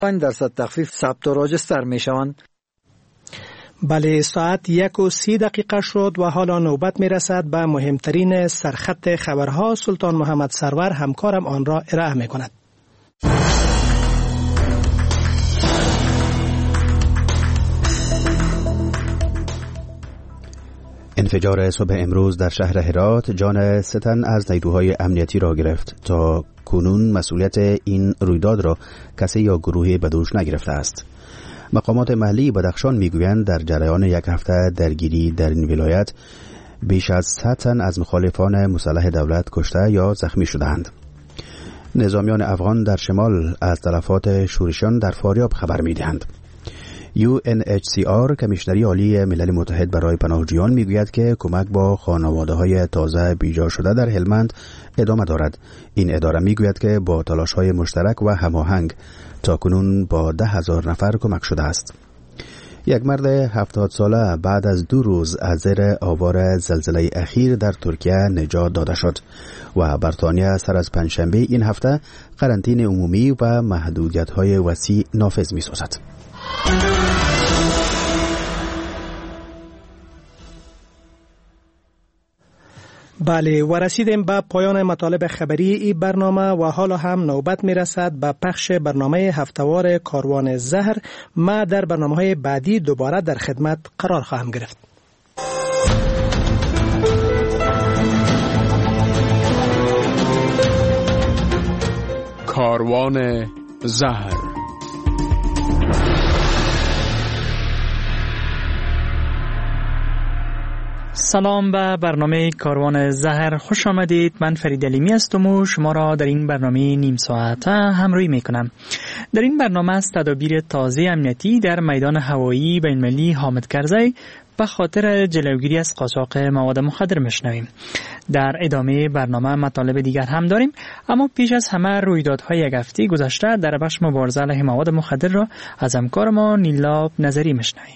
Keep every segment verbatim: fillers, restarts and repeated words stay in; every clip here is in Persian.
پنج درصد تخفیف ثبت و راجستر می شوند. بله، ساعت یک و سی دقیقه شد و حالا نوبت می رسد به مهمترین سرخط خبرها. سلطان محمد سرور همکارم آن را ارائه می کند. انفجار صبح امروز در شهر هرات جان سه تن از نیروهای امنیتی را گرفت. تا کنون مسئولیت این رویداد را کسی یا گروهی به دوش نگرفته است. مقامات محلی بدخشان میگویند در جریان یک هفته درگیری در این ولایت بیش از صد تن از مخالفان مسلح دولت کشته یا زخمی شدند. نظامیان افغان در شمال از تلفات شورشیان در فاریاب خبر میدهند. یو ان اچ سی آر کمیشنری عالی ملل متحد برای پناهجویان میگوید که کمک با خانواده‌های تازه بیجا شده در هلمند ادامه دارد. این اداره میگوید که با تلاش‌های مشترک و هماهنگ تاکنون با ده هزار نفر کمک شده است. یک مرد هفتاد ساله بعد از دو روز از زیر آوار زلزله اخیر در ترکیه نجات داده شد و بریتانیا سر از پنجشنبه این هفته قرنطینه عمومی و محدودیت‌های وسیع نافذ می‌سازد. بله، و رسیدیم به پایان مطالب خبری این برنامه و حالا هم نوبت می رسد به پخش برنامه هفتهوار کاروان زهر. ما در برنامه های بعدی دوباره در خدمت قرار خواهم گرفت. کاروان زهر. سلام به برنامه کاروان زهر، خوش آمدید. من فرید علیمی هستم و شما را در این برنامه نیم ساعته همراهی میکنم. در این برنامه از تدابیر تازه امنیتی در میدان هوایی بین‌المللی حامد کرزی به خاطر جلوگیری از قاچاق مواد مخدر میشنویم. در ادامه برنامه مطالب دیگر هم داریم، اما پیش از همه رویدادهای یک هفته گذشته در بخش مبارزه علیه مواد مخدر را از همکار ما نیلاب نظری میشنویم.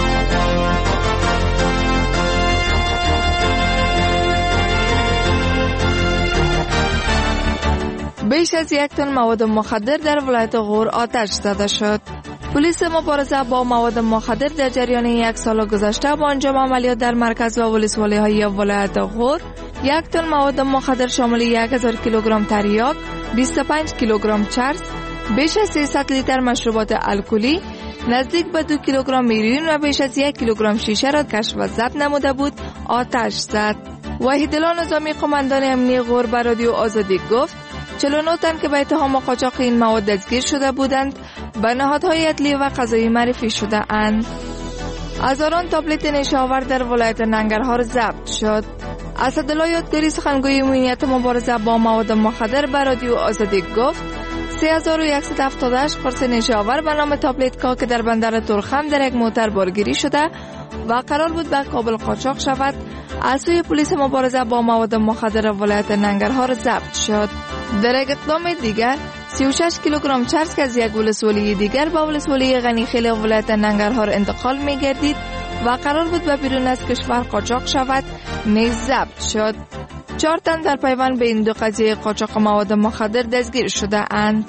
بیش از یک تن مواد مخدر در ولایت غور آتش زده شد. پلیس مبارزه با مواد مخدر در جریان یک سال گذشته با انجام عملیات در مرکز و ولسوالی‌های ولایت غور یک تن مواد مخدر شامل یک هزار کیلوگرم تریاک، بیست و پنج کیلوگرم چرس، بیش از سیصد لیتر مشروبات الکلی، نزدیک به دو کیلوگرم هیروئین و بیش از یک کیلوگرم شیشه را کشف و ضبط نموده بود آتش زد. وحیدالله نظامی قماندان امنیتی غور به رادیو آزادی گفت چهل و نه تن که به اتهام قاچاق این مواد دستگیر شده بودند به نهادهای عدلیه و قضایی معرفی شده اند. هزاران تابلت نشاور در ولایت ننگرهار ضبط شد. اسدالله یادگاری سخنگوی امنیت مبارزه با مواد مخدر به رادیو آزادی گفت سه هزار و صد و هفتاد و هشت قرص نشاور به نام تابلت کا که در بندر ترخم در یک موتر بارگیری شده و قرار بود به کابل قاچاق شود از سوی پلیس مبارزه با مواد مخدر ولایت ننگرهار ضبط شد. در یک اقدام دیگر سی و شش کیلوگرم چرس که از یک ولسوالی دیگر به ولسوالی غنیخیل ولایت ننگرهار انتقال می گردید و قرار بود به بیرون از کشور قاچاق شود نیز ضبط شد. چهار تن در پیوند به این دو قضیه قاچاق مواد مخدر دستگیر شده اند.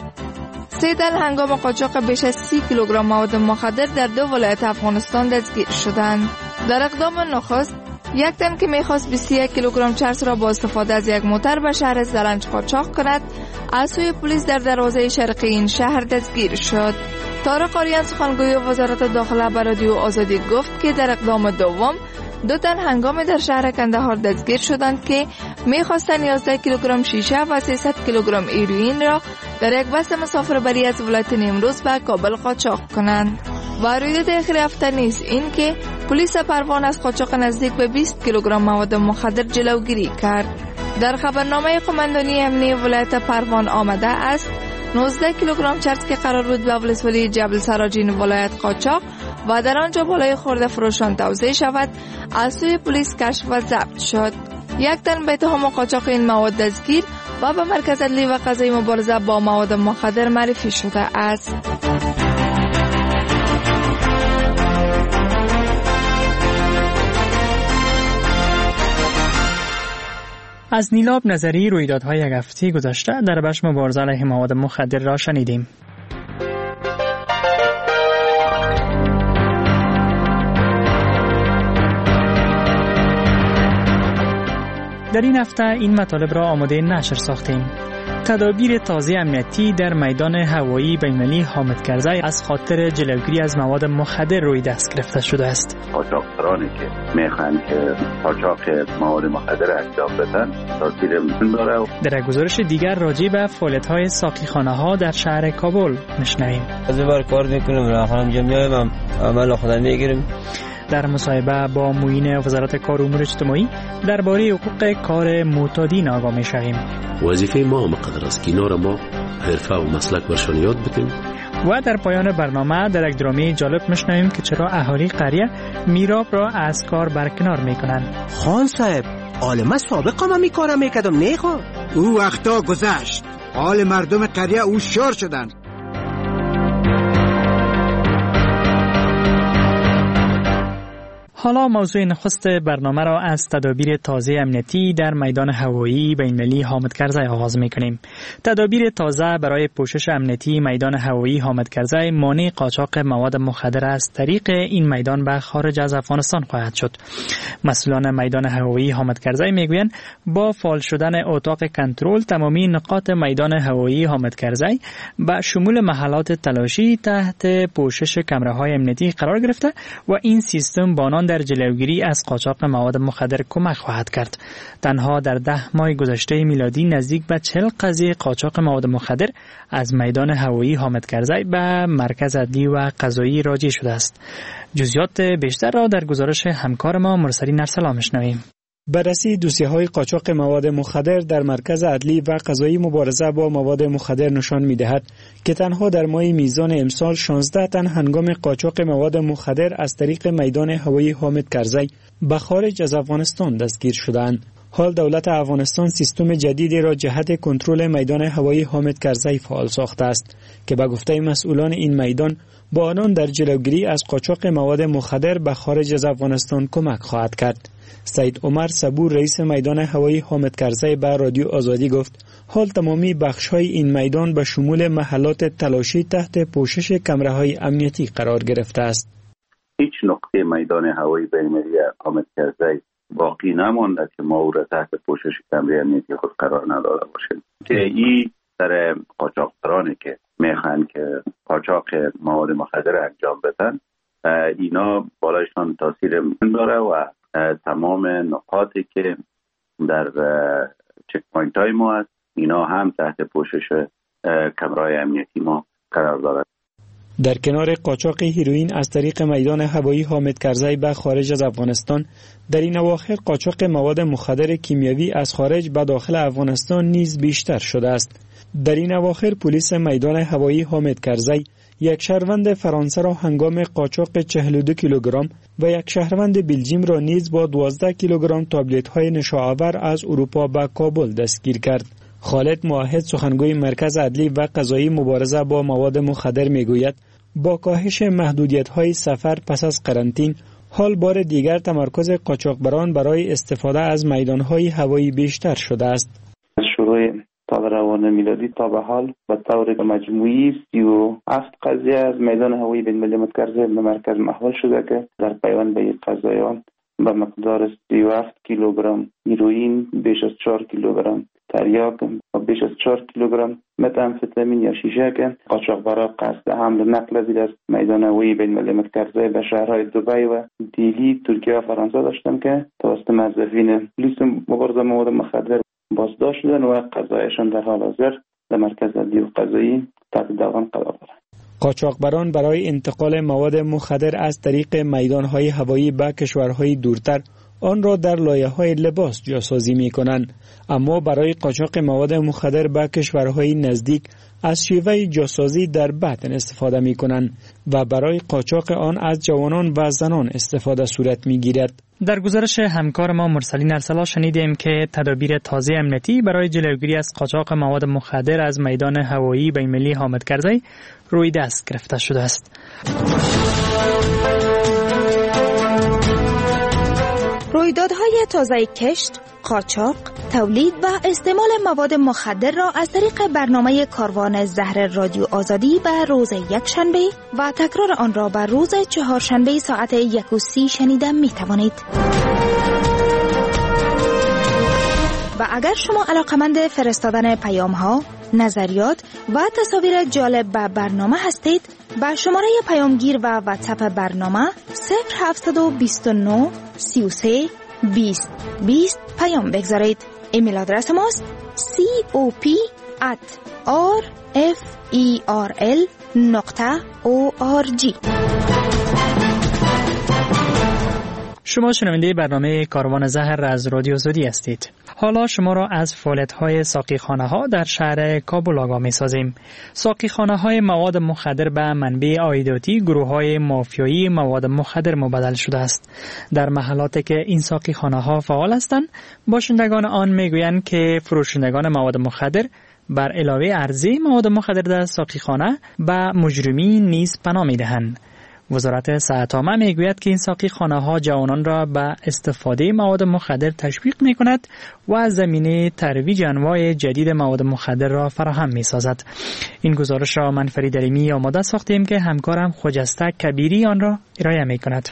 سه تن هنگام قاچاق بیش از سی کیلوگرم مواد مخدر در دو ولایت افغانستان دستگیر شدند. در اقدام نخست یک تن که میخواست بیست و یک کیلوگرم چرس را با استفاده از یک موتر به شهر زلنج قاچاق کند از سوی پلیس در دروازه شرقی این شهر دستگیر شد. طارق آریان سخنگوی وزارت داخله به رادیو آزادی گفت که در اقدام دوم دو تن هنگام در شهر کندهار دستگیر شدند که میخواستند یازده کیلوگرم شیشه و سیصد کیلوگرم هیروئین را در یک بس مسافربری از ولایت نیمروز به کابل قاچاق کنند. و رویداد اخیر هفته نیز این که پلیس پروان از قاچاق نزدیک به بیست کیلوگرم مواد مخدر جلوگیری کرد. در خبرنامه قماندانی امنیتی ولایت پروان آمده است نوزده کیلوگرم چرس که قرار بود به ولسوالی جبل سراجین ولایت قاچاق و در آنجا بالای خرده فروشان توزیع شود از سوی پلیس کشف و ضبط شد. یک تن به اتهام قاچاق این مواد دستگیر و به مرکز عدلیه و قضایی مبارزه با مواد مخدر معرفی شده است. از نیلاب نظری رویدادهای یک هفته گذشته در بخش مبارزه علیه مواد مخدر را شنیدیم. در این هفته این مطالب را آماده نشر ساختیم. تدابیر تازه امنیتی در میدان هوایی بین‌المللی حامد کرزی از خاطر جلوگیری از مواد مخدر روی دست گرفته شده است. قاچاقچیانی که میخوان که قاچاق مواد مخدر انجام بدن تاثیر مهم داره. در گزارش دیگر راجع به فعالیت‌های ساقیخانه‌ها در شهر کابل میشنویم. از بار کار میکنیم راهان انجام میدیم، عمل خودم میگیریم. در مصاحبه با معین وزارت کار و امور اجتماعی درباره حقوق کار معتادین آگاه می‌شویم. وظیفه ما مقدر است که اینا را ما حرفه و مسلک برشان یاد بدیم. و در پایان برنامه در یک درامه جالب میشنویم که چرا اهالی قریه میراب را از کار برکنار میکنن. خان صاحب، عالمه سابق ما میکارم میکدم نیخوا. او وقتا گذشت، حال مردم قریه او شور شدن. حالا موضوع نخست برنامه را از تدابیر تازه امنیتی در میدان هوایی بین‌المللی حامد کرزی آغاز می‌کنیم. تدابیر تازه برای پوشش امنیتی میدان هوایی حامد کرزی مانع قاچاق مواد مخدر از طریق این میدان به خارج از افغانستان خواهد شد. مسئولان میدان هوایی حامد کرزی میگویند با فعال شدن اتاق کنترل تمامی نقاط میدان هوایی حامد کرزی به شمول محلات تلاشی تحت پوشش کامراهای امنیتی قرار گرفته و این سیستم بانان در جلوگیری از قاچاق مواد مخدر کمک خواهد کرد. تنها در ده ماه گذشته میلادی نزدیک به چهل قضیه قاچاق مواد مخدر از میدان هوایی حامد کرزی به مرکز عدلی و قضایی راجع شده است. جزئیات بیشتر را در گزارش همکار ما مرسلین ارسلا میشنویم. بررسی دوسیه‌های قاچاق مواد مخدر در مرکز عدلی و قضایی مبارزه با مواد مخدر نشان می‌دهد که تنها در ماه میزان امسال شانزده تن هنگام قاچاق مواد مخدر از طریق میدان هوایی حامد کرزی به خارج از افغانستان دستگیر شدند. حال دولت افغانستان سیستم جدیدی را جهت کنترل میدان هوایی حامد کرزی فعال ساخته است که به گفته مسئولان این میدان با آنان در جلوگیری از قاچاق مواد مخدر به خارج از افغانستان کمک خواهد کرد. سید عمر صبور رئیس میدان هوایی حامد کرزی به رادیو آزادی گفت حال تمامی بخش‌های این میدان به شمول محلات تلاشی تحت پوشش کامراهای امنیتی قرار گرفته است. هیچ نقطه میدان هوایی بین‌المللی حامد کرزی باقی نمانده که ما او را تحت پوشش کامرای امنیتی خود قرار نداده باشیم. که این سر قاچاقچیانی که میخوان که قاچاق مواد مخدر انجام بدن اینا بالایشان تاثیر مهم داره و تمام نقاطی که در چک پوینت های ما هست اینا هم تحت پوشش کامرای امنیتی ما قرار دارد. در کنار قاچاق هیروئین از طریق میدان هوایی حامد کرزی به خارج از افغانستان، در این اواخر قاچاق مواد مخدر کیمیاوی از خارج به داخل افغانستان نیز بیشتر شده است. در این اواخر پلیس میدان هوایی حامد کرزی یک شهروند فرانسه را هنگام قاچاق چهل و دو کیلوگرم و یک شهروند بلژیم را نیز با دوازده کیلوگرم تابلت های نشاآور از اروپا به کابل دستگیر کرد. خالد موحد سخنگوی مرکز عدلی و قضایی مبارزه با مواد مخدر میگوید با کاهش محدودیت های سفر پس از قرنطین حال بار دیگر تمرکز قاچاقبران برای استفاده از میدان های هوایی بیشتر شده است. از شروع سال روان میلادی تا به حال به طور مجموعی سی و هفت قضیه از میدان هوایی بین‌المللی حامد کرزی به مرکز محول شده که در پیوند به این قضایان به مقدار سی و هفت کیلوگرم هیروئین، بیش از چهار کیلوگرم تریاک و بیش از چهار کیلوگرم متامفتامین یا شیشه که قاچاقبران قصد حمل و نقل از میدان هوایی بین‌المللی حامد کرزی به شهرهای دبی و دیلی، ترکیه و فرانسه داشتن که توسط موظفین پلیس مبارزه مواد مخدر بازداشت شدن و قضایشان در حال حاضر در مرکز عدلی و قضایی تحت داوام قرار دارند. قاچاقبران برای انتقال مواد مخدر از طریق میدان‌های هوایی به کشورهای دورتر آن را در لایه‌های لباس جاسازی می‌کنند، اما برای قاچاق مواد مخدر به کشورهای نزدیک از شیوه جاسازی در بطن استفاده می‌کنند و برای قاچاق آن از جوانان و زنان استفاده صورت می‌گیرد. در گزارش همکار ما مرسلین ارسلا شنیدیم که تدابیر تازه امنیتی برای جلوگیری از قاچاق مواد مخدر از میدان هوایی بین‌المللی حامد کرزی روی دست گرفته شده است. رویدادهای تازه کشت، قاچاق، تولید و استعمال مواد مخدر را از طریق برنامه کاروان زهر رادیو آزادی به روز یکشنبه و تکرار آن را به روز چهارشنبه ساعت یک و سی شنیده می توانید. و اگر شما علاقمند فرستادن پیام ها، نظریات و تصاویر جالب به برنامه هستید، با شماره پیامگیر و واتساپ برنامه صفر هفت دو نه سه سه بیست بیست پیام بگذارید. ایمیل آدرس ماست cop at rferl نقطه org. شما شنونده برنامه کاروان زهر از رادیو آزادی هستید. حالا شما را از فعالیت‌های ساقیخانه‌ها در شهر کابل آگاه می‌سازیم. ساقیخانه‌های مواد مخدر به منبع عایداتی گروه‌های مافیایی مواد مخدر مبدل شده است. در محلاتی که این ساقیخانه‌ها فعال هستند، باشندگان آن می‌گویند که فروشندگان مواد مخدر بر علاوه عرضه مواد مخدر در ساقیخانه به مجرمین نیز پناه می‌دهند. وزارت صحت عامه میگوید که این ساقیخانه ها جوانان را به استفاده مواد مخدر تشویق می کند و زمینه ترویج انواع جدید مواد مخدر را فراهم می سازد. این گزارش را من فرید علیمی آماده ساختیم که همکارم خجسته کبیری آن را ارائه می کند.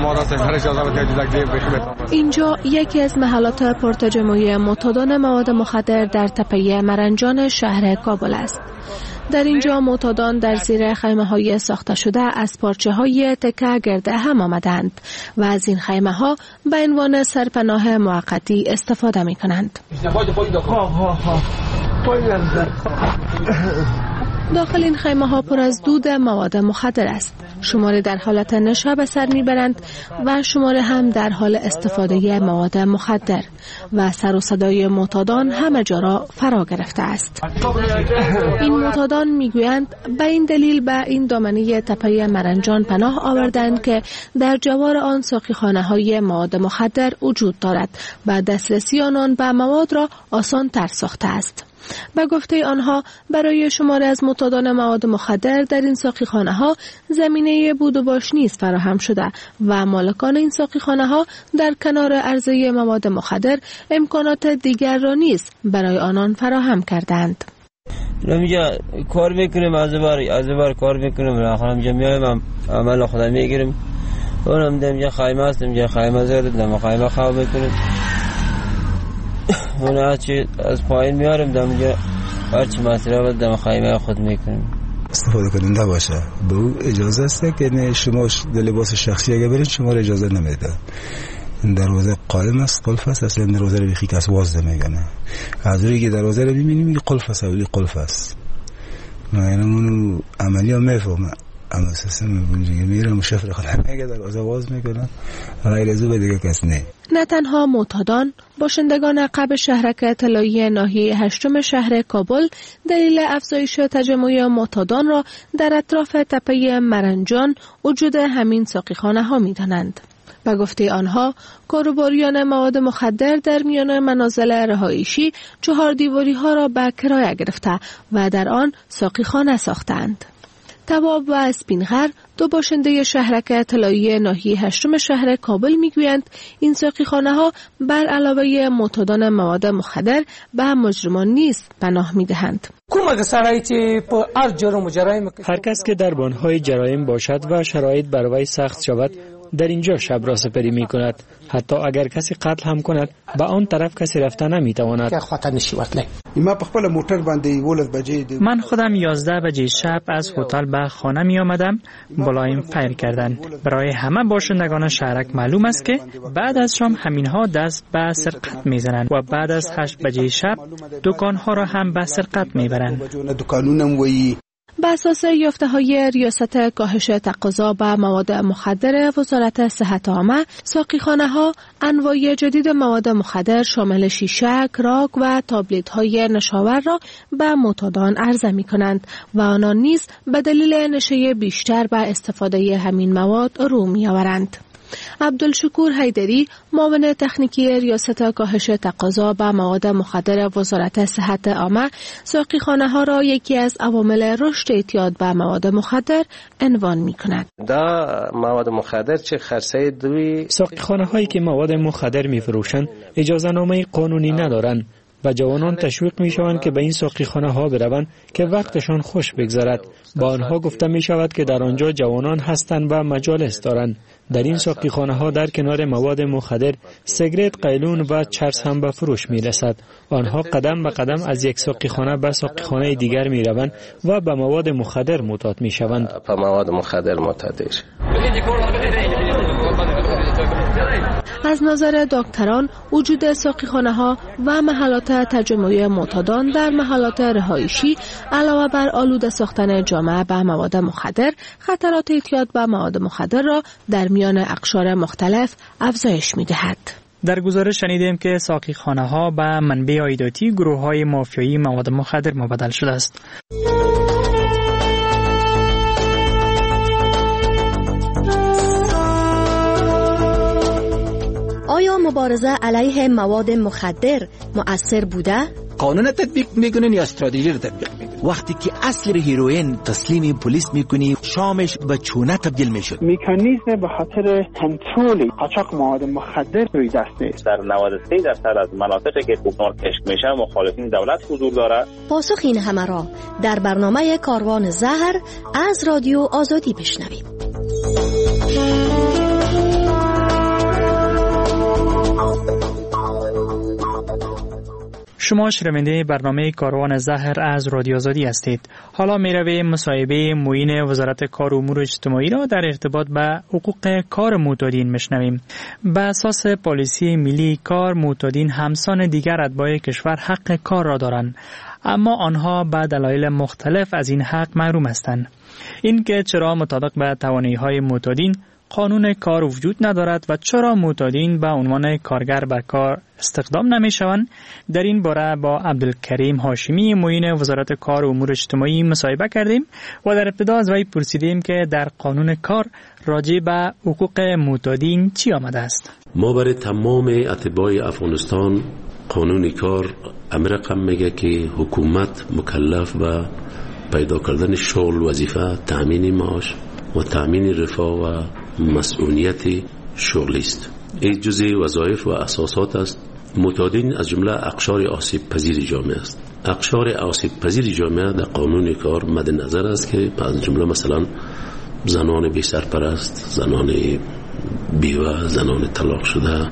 اینجا یکی از محلات پرتجمعی معتادان مواد مخدر در تپه مرنجان شهر کابل است. در اینجا معتادان در زیر خیمه های ساخته شده از پارچه های تکه گرد هم آمدند و از این خیمه ها به عنوان سرپناه موقتی استفاده می کنند. داخل این خیمه ها پر از دود مواد مخدر است. شماره در حالت نشه به سر میبرند و شماره هم در حال استفاده مواد مخدر و سر و صدای معتادان همه جا را فرا گرفته است. این معتادان میگویند به این دلیل به این دامنه تپه مرنجان پناه آوردند که در جوار آن ساقیخانه های مواد مخدر وجود دارد و دسترسی آنان به مواد را آسان تر ساخته است. به گفته آنها برای شماره از معتادان مواد مخدر در این ساقیخانه ها زمینه بود و باش نیز فراهم شده و مالکان این ساقیخانه ها در کنار عرضه مواد مخدر امکانات دیگر را نیز برای آنان فراهم کردند. نمیگه کار میکنیم از بار از بار کار میکنیم آخر هم جمعیم هم عمل خدا میگیریم اونم دم خیمه است دم خیمه زیر دم خیمه خواب میکنیم اون هرچی از پایین میاریم دم هرچی مصرف دم خیمه خود میکنیم. استفاده کننده باشه به او اجازه است که نه شما لباس شخصی اگه برید شما اجازه نمیده. دروازه قائم است قلف است اصلا دروازه رو بخی کس واز نمیگنه از روی که دروازه رو ببینیم میگه قلف است ولی قلف است من اون عملی ها میفهمم اما اساسا میگم میرم شفر خودم اگه دروازه واز میکنه غیر از اون دیگه کس نه. نه تنها معتادان، باشندگان عقب شهرک طلایی ناحیه هشتم شهر کابل دلیل افزایش تجمع معتادان را در اطراف تپه مرنجان وجود همین ساقیخانه ها میدانند. به گفته آنها کاروباریان مواد مخدر در میان منازل رهایشی چهار دیواری ها را به کرایه گرفته و در آن ساقیخانه ساختند. تواب و اسپینغر دو باشنده شهرک طلایی ناحیه هشتم شهر کابل میگویند این ساقیخانه ها بر علاوه معتادان مواد مخدر به مجرمان نیز پناه میدهند. هر کس که در بنهای جرایم باشد و شرایط برای سخت شود در اینجا شب را سپری می کند. حتی اگر کسی قتل هم کند به آن طرف کسی رفته نمی تواند. من خودم یازده بجه شب از هتل به خانه می آمدم. بلایم فیر کردند. برای همه باشندگان شهرک معلوم است که بعد از شام همین ها دست به سرقت می زنند و بعد از هشت بجه شب دکان ها را هم به سرقت می برند. بر اساس یافته‌های ریاست کاهش تقاضا به مواد مخدر وزارت صحت عامه، ساقیخانه‌ها انواع جدید مواد مخدر شامل شیشه، کراک و تابلت‌های نشاور را به معتادان عرضه می‌کنند و آنان نیز به دلیل نشه بیشتر به استفاده همین مواد رو می‌آورند. عبدالشکور حیدری، معاون تکنیکی ریاست کاهش تقاضا به مواد مخدر وزارت صحت عامه، ساقیخانه ها را یکی از عوامل رشد اعتیاد به مواد مخدر عنوان می کند. دا مواد مخدر چه خرسه دوی ساقیخانه هایی که مواد مخدر می فروشند اجازه نامه قانونی ندارند و جوانان تشویق می شوند که به این ساقیخانه ها بروند که وقتشان خوش بگذرد. با آنها گفته می شود که در آنجا جوانان هستند و مجالس دارند. در این ساقیخانه ها در کنار مواد مخدر، سیگرت، قیلون و چرس هم به فروش می رسد. آنها قدم به قدم از یک ساقیخانه به ساقیخانه دیگر می روند و به مواد مخدر معتاد می شوند. به مواد مخدر معتاد میشوند. از نظر دکتران وجود ساقیخانه ها و محلات تجمع معتادان در محلات رهایشی علاوه بر آلوده ساختن جامعه به مواد مخدر، خطرات اعتیاد به مواد مخدر را در میان اقشار مختلف افزایش می دهد. در گزارش شنیدیم که ساقیخانه ها به منبع عایداتی گروه های مافیایی مواد مخدر مبدل شده است. آیا مبارزه علیه مواد مخدر مؤثر بوده؟ قانون تطبیق میکنن یا استراتژی رو تطبیق میکنن؟ وقتی که اصل هیروئین تسلیم پلیس میکنی، شامش به چونه تبدیل میشد. مکانیزم به خاطر کنترل قاچاق مواد مخدر روی دسته. در نود و سه درصد از مناطقی که کوکنار کشف میشه مخالفین دولت حضور داره. پاسخ این همه را در برنامه کاروان زهر از رادیو آزادی بشنویم. شما شنونده برنامه کاروان زهر از رادیو آزادی هستید. حالا می رویم مصاحبه معین وزارت کار و امور اجتماعی را در ارتباط به حقوق کار معتادین میشنویم. به اساس پالیسی ملی کار، معتادین همسان دیگر اتباع کشور حق کار را دارند، اما آنها به دلایل مختلف از این حق محروم هستند. این که چرا مطابق به توانایی‌های معتادین قانون کار وجود ندارد و چرا معتادین به عنوان کارگر بر کار استخدام نمی شوند، در این باره با عبدالکریم هاشمی معین وزارت کار و امور اجتماعی مصاحبه کردیم و در ابتدا از وی پرسیدیم که در قانون کار راجع به حقوق معتادین چی آمده است. ما برای تمام اتباع افغانستان قانون کار امر رقم میگه که حکومت مکلف به پیدا کردن شغل، وظیفه، تامین معاش و تامین رفاه و مسئولیت شغلی است. این جزء وظایف و اساسات است. معتادین از جمله اقشار آسیب پذیر جامعه است. اقشار آسیب پذیر جامعه در قانون کار مد نظر است که از جمله مثلا زنان بی سرپرست، زنان بیوه، زنان طلاق شده،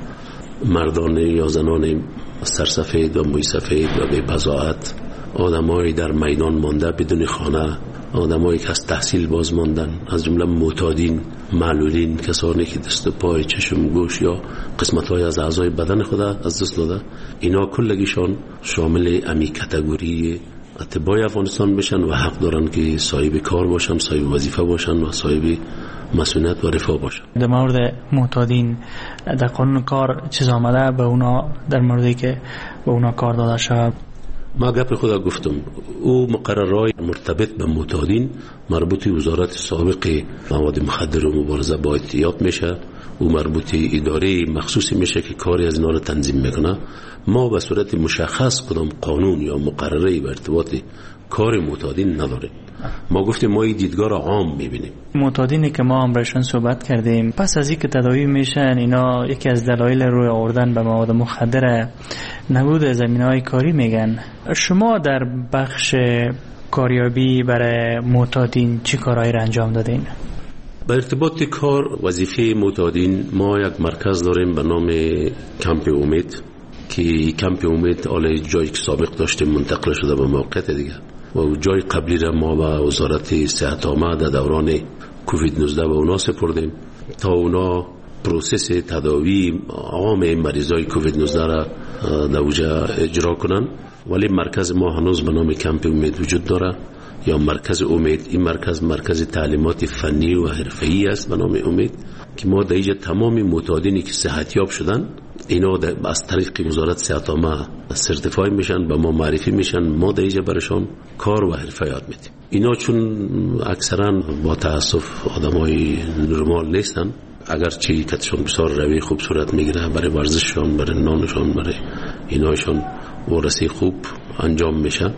مردان یا زنان سرسفید و موی سفید و بی بضاعت، آدمایی در میدان مانده بدون خانه، آدمایی که از تحصیل باز ماندن، از جمله معتادین، معلولین، کسانی که دست و پای، چشم، گوش یا قسمت‌های از اعضای بدن خود از دست داده، اینا کلگیشان شامل امی کاتگوری اتباع افغانستان بشن و حق دارن که صاحب کار باشن، صاحب وظیفه باشن و صاحب مسئولیت و رفاه باشن. در مورد معتادین در قانون کار چیز آمده به اونا در موردی که به اونا کار داده شد؟ ما گپ خدا گفتم، او مقررهای مرتبط به معتادین مربوط وزارت سابق مواد مخدر و مبارزه با اعتیاد میشه، او مربوط اداره مخصوصی میشه که کاری از اینا رو تنظیم میکنه. ما به صورت مشخص کدام قانون یا مقرره به ارتباط کار معتادین نداریم. ما گفتیم ما این دیدگاه را عام میبینیم. معتادینی که ما هم برشون صحبت کردیم پس از اینکه تداوی میشن، اینا یکی از دلایل روی آوردن به مواد مخدر نبود زمینه‌های کاری میگن. شما در بخش کاریابی برای معتادین چی کارهایی را انجام دادین؟ به ارتباط کار وظیفه معتادین ما یک مرکز داریم به نام کمپ امید که کمپ امید حالا جایی که سابق داشته منتقل شده به موقعیت دیگه و جای قبلی را ما به وزارت صحت عامه در دوران کووید نوزده به اونا سپردیم تا اونا پروسس تداوی عام مریضای کووید نوزده را در اوجا اجرا کنن. ولی مرکز ما هنوز به نام کمپ امید وجود داره یا مرکز امید. این مرکز مرکز تعلیمات فنی و حرفه‌ای است به نام امید که ما در اینجا تمام معتادینی که صحتیاب شدن اینا از طریق وزارت صحت عامه سرتیفای میشن، به ما معرفی میشن، ما در اینجا برشان کار و حرفه یاد میدیم. اینا چون اکثرا با تاسف آدمای نرمال نیستن، اگرچه کتشون بسیار روی خوب صورت میگیره برای ورزششان، برای نانشان، برای اینایشان ورسی خوب انجام میشه،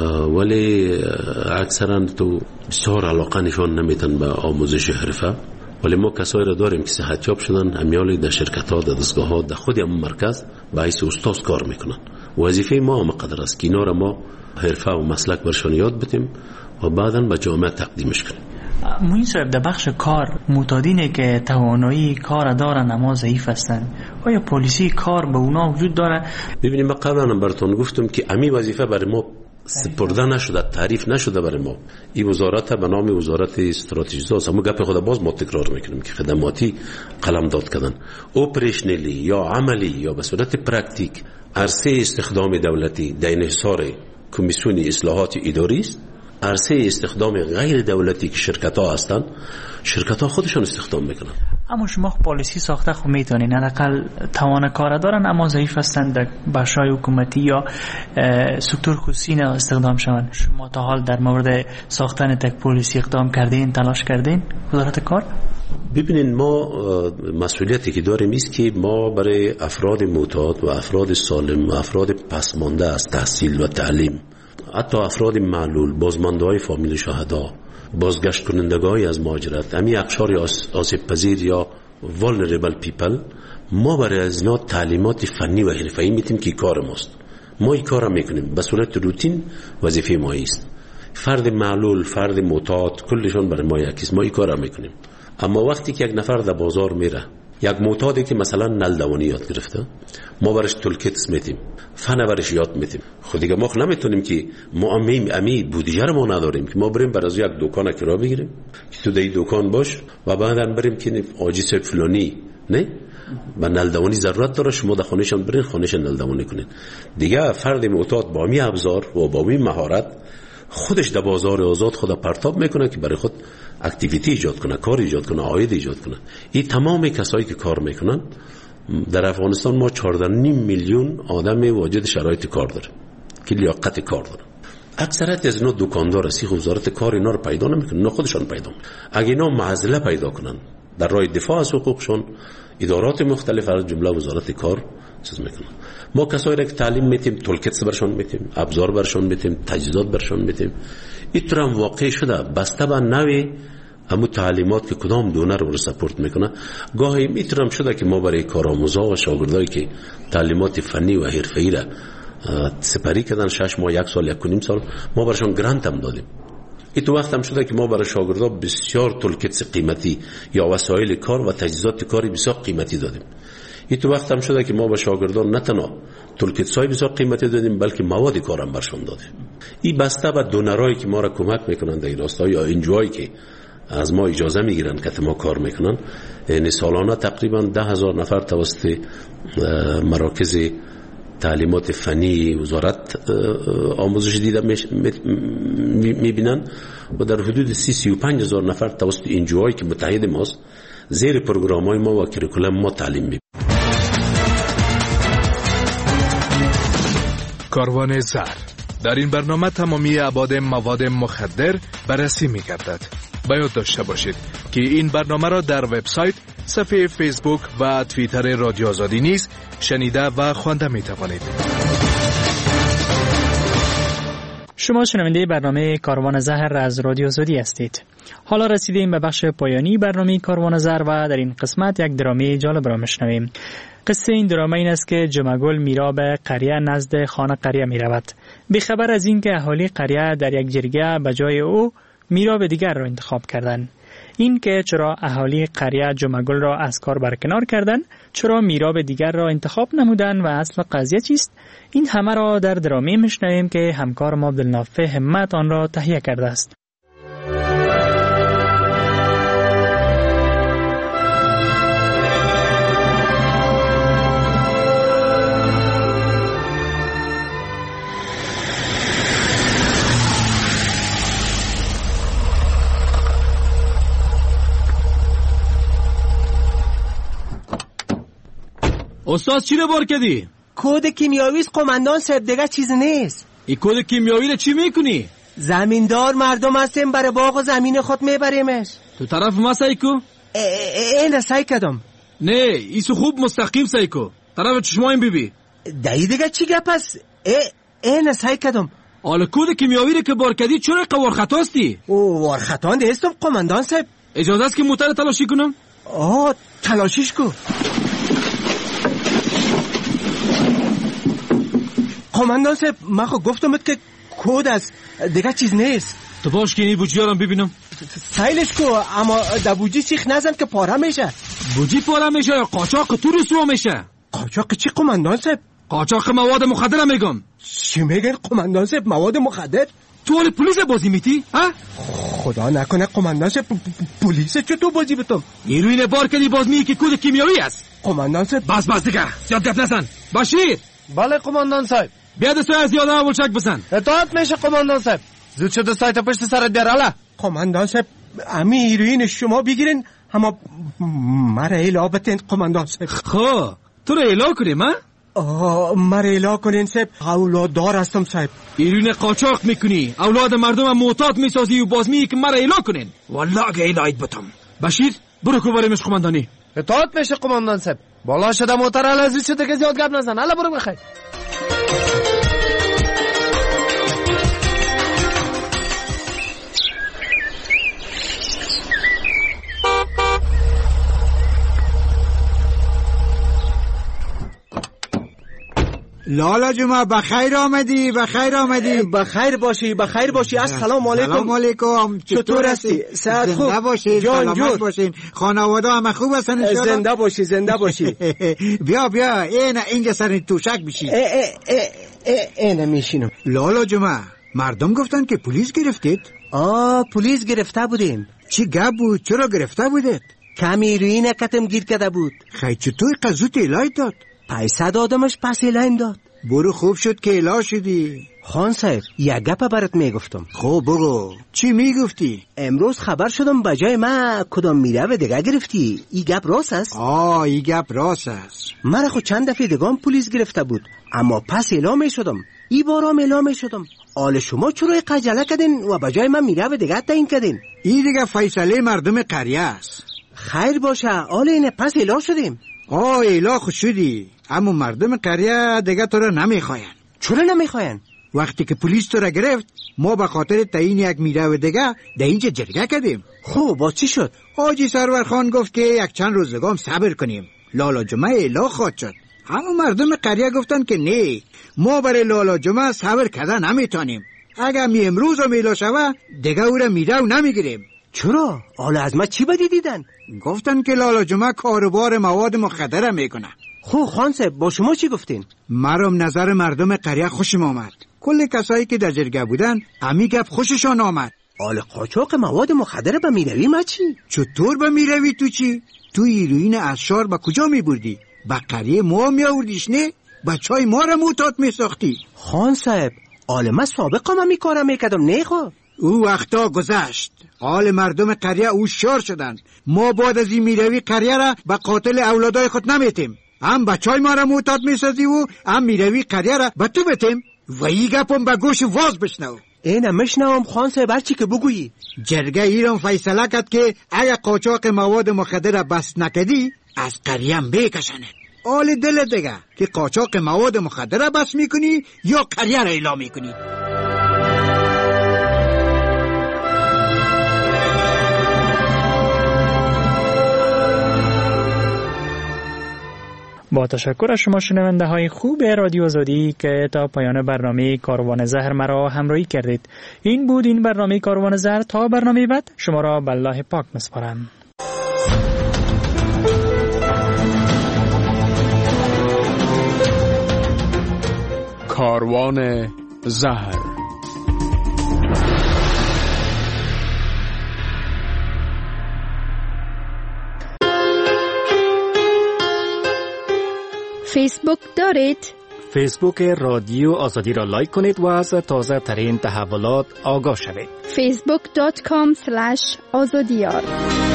ولی اکثرا تو بسیار علاقه نشان نمیتن به آموزش حرفه. ولی ما کسایی را داریم که صحتیاب شدن، همیالی در شرکت ها، در دستگاه ها، در خود هم مرکز به حیث استاد کار میکنن وظیفه ما هم قدر است که اینا را ما حرفه و مسلک برشان یاد بدیم و بعداً به جامعه تقدیمش کنیم. موین صاحب، در بخش کار معتادینه که توانایی کار دارن اما ضعیف هستن، آیا پلیسی کار به اونا وجود داره؟ ببینیم من قبلا هم براتون گفتم که امی وظیفه برای ما سپرده نشده، تعریف نشده برای ما. این وزارت به نام وزارت استراتژی است، اما گپ خود باز ما تکرار میکنیم که خدماتی قلمداد کردن، اپریشنلی یا عملی یا به صورت پرکتیک عرصه استخدام دولتی در انحصار کمیسیون اصلاحات اداری است. عرصه استخدام غیر دولتی که شرکت ها هستن، شرکت ها خودشان استخدام میکنن. اما شما پالیسی ساخته خب میتونین، حداقل توان کار دارن اما ضعیف هستن، در بخشای حکومتی یا سکتور خصوصی نه استخدام شون. شما تا حال در مورد ساختن تک پالیسی اقدام کردین، تلاش کردین وزارت کار؟ ببینین ما مسئولیتی که داریم است که ما برای افراد معتاد و افراد سالم و افراد پسمانده از تحصیل و تعلیم، حتی افراد معلول، بازمانده های فامیل شهدا، بازگشت کنندگان از مهاجرت، امی اقشار آسیب پذیر یا vulnerable people، ما برای از اینا تعلیمات فنی و حرفه‌ای میتیم که کار ماست. ما این کار میکنیم به صورت روتین، وظیفه ما است. فرد معلول، فرد معتاد، کلشون برای ما یکیست، ما این کار میکنیم. اما وقتی که یک نفر در بازار میره، یک معتادی که مثلا نلدوانی یاد گرفته، ما برش تولکیت میتیم، فن برش یاد میتیم. خود دیگه ما نمیتونیم که ما امی امی بودجه ما نداریم که ما بریم بر از یک دکان کرا بگیریم که تو در دکان باش و بعدا بریم که آجیس فلانی نه با نلدوانی ضرورت داره، شما در خانهشان برین خانهشان نلدوانی کنین. دیگه فرد معتاد با می ابزار و با می مهارت خودش در بازار آزاد خود پرتاب میکنه که برای خود اکتیویتی ایجاد کنه، کار ایجاد کنه، عاید ایجاد کنه. این تمام کسایی که کار میکنن در افغانستان ما چهارده و نیم میلیون آدم واجد شرایط کار داره که لیاقت کار داره. اکثریت از اینا دکاندار است، وزارت کار اینا رو پیدا نمیکنه، اینا خودشان پیدا میکنن. اگه اینا معضله پیدا کنن در راه دفاع از حقوقشون، ادارات مختلف از جمله وزارت کار چیز میکنن. ما کسایی را که تعلیم میتیم، تولکیت برشون میتیم، ابزار برشون میتیم، تجهیزات برشون میتیم. اینطور هم واقع شده بسته به نوع همون تعلیمات که کدام دونر رو سپورت میکنه. گاهی اینطور هم شده که ما برای کارآموزا و شاگردایی که تعلیمات فنی و حرفه‌ای را سپری کردن شش ماه، یک سال، یک و نیم سال، ما برشون گرانت هم دادیم. این تو وقت هم شده که ما برای شاگردا بسیار تولکیت قیمتی یا وسایل کار و تجهیزات کاری بسیار قیمتی دادیم. این تو وقت هم شده که ما به شاگردان نه تنها تولکیت های بسیار قیمتی دادیم بلکه مواد کارم برشون دادیم. این بسته به دونرایی که ما را کمک میکنن در این راستا یا انجوایی که از ما اجازه میگیرن که ما کار میکنن. یعنی سالانه تقریبا ده هزار نفر توسط مراکز تعلیمات فنی وزارت آموزش دیده میبینن و در حدود سی سی و پنج هزار نفر توسط انجوایی که متحد ماست زیر پروگرام های ما و کریکولم ما تعلیم میبینن. کاروان زهر در این برنامه تمامی ابعاد مواد مخدر بررسی می‌گردد. باید داشته باشید که این برنامه را در وبسایت، صفحه فیسبوک و توییتر رادیو آزادی نیز شنیده و خوانده می‌توانید. شما شنونده برنامه کاروان زهر از رادیو آزادی هستید. حالا رسیدیم به بخش پایانی برنامه کاروان زهر و در این قسمت یک درامه جالب را میشنویم. قصه این درامه این است که جمعگل میرا به قریه نزد خانه قریه می رود. بی خبر از این که اهالی قریه در یک جرگه به جای او میرا به دیگر را انتخاب کردند. این که چرا اهالی قریه جمعگل را از کار برکنار کردند، چرا میرا به دیگر را انتخاب نمودند و اصل قضیه چیست، این همه را در درامه میشنویم که همکار ما عبدالنافع همت آن را تهیه کرده است. استاد چی رو بار کردی؟ کد کیمیاوی است قماندان صاحب، دیگه چیز نیست. این کد کیمیاوی رو چی میکنی؟ زمیندار مردم هستیم، برای باغ و زمین خود میبریمش. تو طرف ما سایکو؟ اینه سای کدم. نه ایسو خوب مستقیم سایکو، طرف چشمایم بیبی. دایی دیگه چی گپ است؟ اینه سای کدم. حالا کد کیمیاوی رو که بار کردی چرا قوار خطاستی؟ او وار خطان دیستم قماندان صاحب. اجازه است که موتر تلاشی کنم؟ آه تلاشیش کو. قماندان صاحب من خو گفتم که کود است دیگه چیز نیست. تو باش که این بوجی هارم ببینم. سایلش کو اما در بوجی سیخ نزن که پاره میشه. بوجی پاره میشه یا قاچاق تو رسوا میشه؟ قاچاق چی قماندان صاحب؟ قاچاق مواد مخدر میگم. چی میگن قماندان صاحب؟ مواد مخدر؟ تو حال پلیس بازی میتی؟ ها؟ خدا نکنه قماندان صاحب پلیس چطور بازی بتم؟ نیروی بار کردی باز میگی که کود کیمیایی است. قماندان صاحب بس بس دیگه زیاد گپ نزن. باشیر. بله قماندان صاحب. بیا دست از یاد اول چک بزن. اطاعت میشه قماندان صاحب. زود شده سایت پشت سرت بیار. حالا قماندان صاحب امی هیروین شما بگیرین اما مرا الا بتین قماندان صاحب. خو تو رو الا کنیم ها؟ آه مرا الا کنین صاحب. اولاد دار هستم صاحب. هیروین قاچاق میکنی، اولاد مردم معتاد میسازی و باز میگی که مرا الا کنین. والله اگه الایت بتم. بشیر برو کو بریم قماندانی. اطاعت میشه قماندان صاحب. بالا شده موتر الازی شده که زیاد گپ نزن. حالا برو بخیر. لالا جمعه بخیر آمدی بخیر آمدی بخیر باشی بخیر باشی. السلام علیکم. سلام علیکم. چطور هستی؟ صحت خوب؟ زنده باشین، سلامت باشین. خانواده همه خوب هستن ان شاء الله؟ زنده باشی زنده باشی. بیا بیا این اینجا سر توشک بشین. این میشینم. لالا جمعه مردم گفتن که پلیس گرفتید؟ آه پلیس گرفته بودیم. چی گپ بود؟ چرا گرفته بودید؟ کمی روی نکتم گیر کرده بود. خیلی چطور قضوت الهی داد؟ پیسه دادمش پس الهیم داد. برو خوب شد که اله شدی. خان صاحب یک گپ برات میگفتم. خب بگو چی میگفتی؟ امروز خبر شدم بجای ما کدام میره و دیگه گرفتی. این گپ راست است؟ آه این گپ راست است. من خود چند دفعه دیگه هم پلیس گرفته بود اما پس اله میشدم. ای بارام اله میشدم. آل شما چرا قجله کردین و بجای من میره و دیگه تعیین کردین؟ این دیگه فیصله مردم قریه است. خیر باشه آل اینه پس اله شدیم. آه اله خود شدی اما مردم قریه دیگه تو را نمیخواین. چرا نمیخواین؟ وقتی که پلیس تو را گرفت ما به خاطر تعیین یک میره و دیگه در اینجا جرگه کردیم. خب با چی شد؟ حاجی سرور خان گفت که یک چند روز دیگه هم صبر کنیم. لالا جمعه اله خواهد شد. اما مردم قریه گفتن که نه ما برای لالا جمعه صبر کردن نمیتونیم. اگر می امروز هم اله شوه دیگه او را میره و نمیگیریم. چرا؟ حالا از ما چی بدی دیدن؟ گفتن که لالا جمعه کاروبار مواد مخدر میکنه. خب خان صاحب با شما چی گفتین؟ مرام نظر مردم قریه خوشم آمد. کل کسایی که در جرگه بودن امی گپ خوششان آمد. آل قاچاق مواد مخدر به میروی ما چی؟ چطور به میروی تو چی؟ تو هیروین اشار با کجا میبردی؟ با قریه ما میآوردیش نه؟ بچهای ما را معتاد میساختی. خان صاحب آل ما سابقا ما میکارم میکردم نه خو؟ او وقتا گذشت. حال مردم قریه او شار شدن. ما بعد از این میروی قریه را به قاتل اولادای خود نمیتیم. هم بچهای ما را معتاد میسازی و هم میروی قریه را به تو بتیم و این گپم به گوش واز بشنو. اینه مشنوم خان صاحب هرچی که بگویی. جرگه ایران فیصله کرد که اگه قاچاق مواد مخدر را بس نکدی از قریه هم بکشنه. حال دل دیگه که قاچاق مواد مخدر را بس میکنی یا قریه را اعلام میکنی. با تشکر از شما شنونده های خوب رادیو آزادی که تا پایان برنامه کاروان زهر مرا همراهی کردید. این بود این برنامه کاروان زهر. تا برنامه بعد شما را به الله پاک میسپارم. کاروان زهر. فیسبوک دارید؟ فیسبوک رادیو آزادی را لایک کنید و از تازه ترین تحولات آگاه شوید. فیسبوک دات کام اسلش آزادیار